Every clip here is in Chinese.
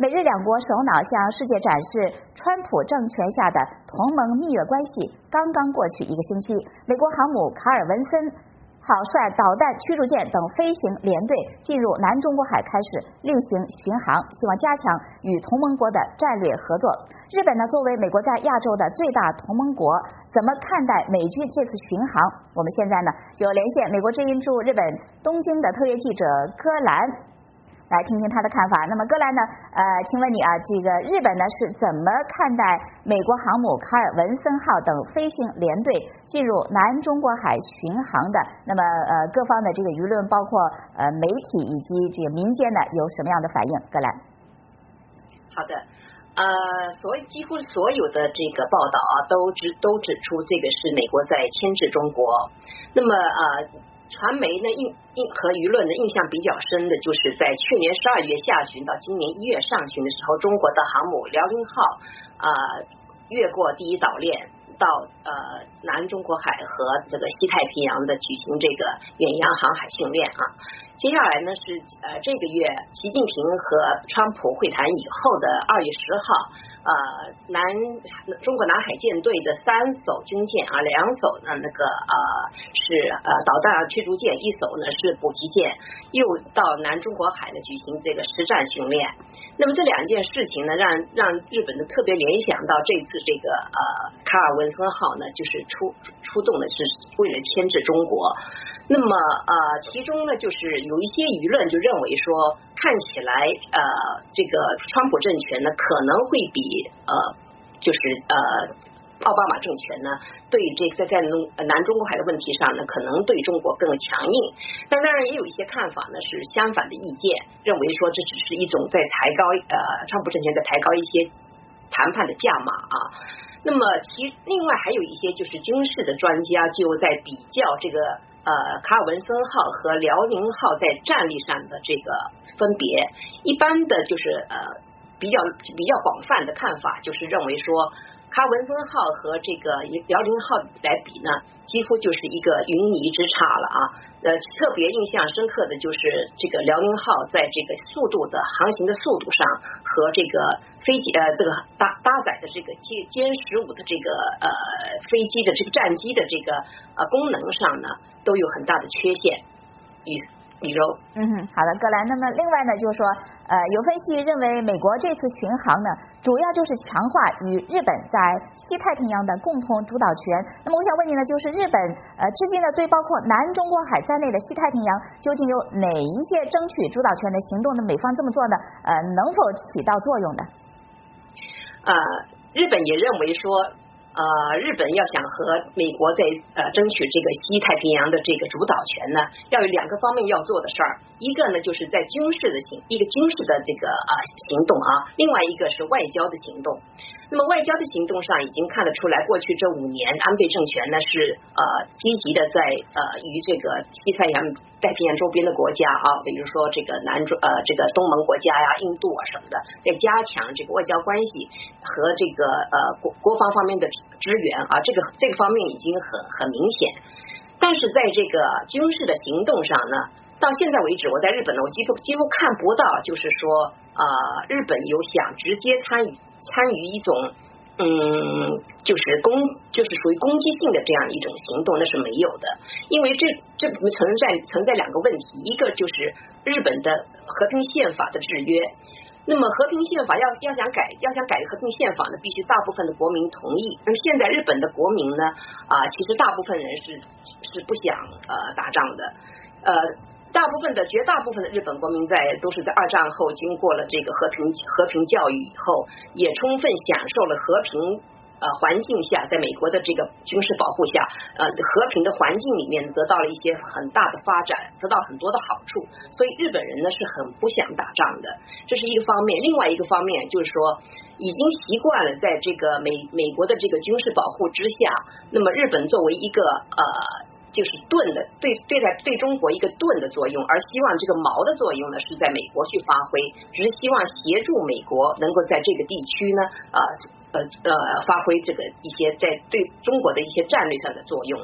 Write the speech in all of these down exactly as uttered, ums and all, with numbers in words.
美日两国首脑向世界展示川普政权下的同盟蜜月关系刚刚过去一个星期，美国航母卡尔文森号率导弹驱逐舰等飞行联队进入南中国海开始例行巡航，希望加强与同盟国的战略合作。日本呢，作为美国在亚洲的最大同盟国，怎么看待美军这次巡航？我们现在呢就连线美国之音驻日本东京的特约记者戈兰，来听听他的看法。那么戈兰呢，呃，请问你啊，这个日本呢是怎么看待美国航母卡尔文森号等飞行联队进入南中国海巡航的？那么呃，各方的这个舆论，包括呃媒体以及这个民间呢，有什么样的反应？戈兰。 好的，呃，所几乎所有的这个报道啊，都指都指出这个是美国在牵制中国。那么呃。传媒呢印印和舆论的印象比较深的，就是在去年十二月下旬到今年一月上旬的时候，中国的航母辽宁号啊、呃、越过第一岛链，到呃南中国海和这个西太平洋的举行这个远洋航海训练啊。接下来呢是呃这个月习近平和川普会谈以后的二月十号。呃，南中国南海舰队的三艘军舰啊，两艘呢那个呃是呃导弹驱逐舰，一艘呢是补给舰，又到南中国海呢举行这个实战训练。那么这两件事情呢，让让日本呢特别联想到这次这个呃卡尔文森号呢，就是出出动的是为了牵制中国。那么呃，其中呢就是有一些舆论就认为说，看起来呃这个川普政权呢可能会比呃就是呃奥巴马政权呢对这个在南中国海的问题上呢可能对中国更强硬。但当然也有一些看法呢是相反的意见，认为说这只是一种在抬高呃川普政权在抬高一些谈判的价码啊。那么其另外还有一些就是军事的专家就在比较这个呃卡尔文森号和辽宁号在战力上的这个分别。一般的就是呃比较比较广泛的看法就是认为说，卡尔文森号和这个辽宁号来比呢，几乎就是一个云泥之差了啊。呃，特别印象深刻的就是这个辽宁号在这个速度的航行的速度上和这个飞机呃这个搭搭载的这个歼歼十五的这个呃飞机的这个战机的这个呃功能上呢，都有很大的缺陷。与李柔， 嗯哼，好的，葛兰。那么另外呢，就是说，呃，有分析认为，美国这次巡航呢，主要就是强化与日本在西太平洋的共同主导权。那么我想问你呢，就是日本呃，至今呢，对包括南中国海在内的西太平洋，究竟有哪一些争取主导权的行动呢？美方这么做呢，呃，能否起到作用呢？ 呃，日本也认为说。呃，日本要想和美国在呃争取这个西太平洋的这个主导权呢，要有两个方面要做的事儿。一个呢，就是在军事的行一个军事的这个啊、呃、行动啊，另外一个是外交的行动。那么外交的行动上已经看得出来，过去这五年安倍政权呢是呃积极的在呃与这个西太平洋太平洋周边的国家啊，比如说这个南中呃这个东盟国家呀、印度啊什么的，在加强这个外交关系和这个呃国国防方面的支援啊，这个这个方面已经很很明显。但是在这个军事的行动上呢，到现在为止，我在日本呢，我几乎几乎看不到，就是说呃日本有想直接参与参与一种嗯，就是攻，就是属于攻击性的这样一种行动，那是没有的。因为这这存在存在两个问题，一个就是日本的和平宪法的制约。那么和平宪法要要想改要想改和平宪法呢，必须大部分的国民同意。那么现在日本的国民呢，啊、呃，其实大部分人是是不想呃打仗的，呃。大部分的绝大部分的日本国民在都是在二战后经过了这个和平和平教育以后，也充分享受了和平呃环境下，在美国的这个军事保护下，呃和平的环境里面得到了一些很大的发展，得到很多的好处。所以日本人呢是很不想打仗的，这是一个方面。另外一个方面就是说，已经习惯了在这个美美国的这个军事保护之下，那么日本作为一个呃。就是盾的对对待对中国一个盾的作用，而希望这个矛的作用呢是在美国去发挥，只是希望协助美国能够在这个地区呢呃呃呃发挥这个一些在对中国的一些战略上的作用。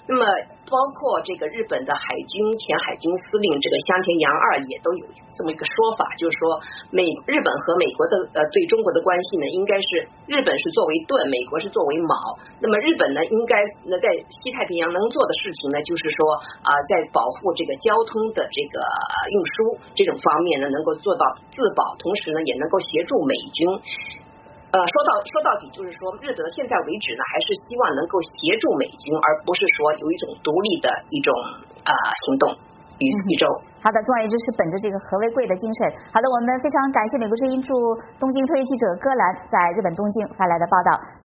那么包括这个日本的海军前海军司令这个香田洋二也都有这么一个说法，就是说美日本和美国的呃对中国的关系呢，应该是日本是作为盾，美国是作为矛。那么日本呢，应该呢在西太平洋能做的事情呢，就是说啊、呃，在保护这个交通的这个运输这种方面呢，能够做到自保，同时呢也能够协助美军。呃，说到说到底，就是说，日本到现在为止呢，还是希望能够协助美军，而不是说有一种独立的一种啊、呃、行动与宇宙。 好的，总而言之是本着这个和为贵的精神。好的，我们非常感谢美国之音驻东京特约记者戈兰在日本东京发来的报道。